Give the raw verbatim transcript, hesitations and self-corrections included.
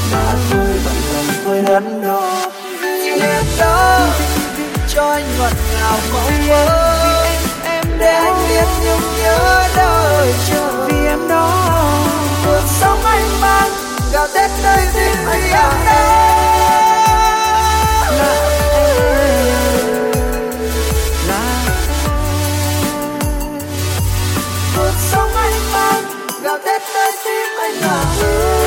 đã thôi vẫn lòng tôi đắn đo. Vì em đó cho anh ngọt ngào mong mơ, để anh biết nhung nhớ đời chờ. Vì em đó cuộc sống anh mang gạo Tết nơi tim anh. Vì em đó cuộc sống anh mang gạo Tết nơi tim anh là.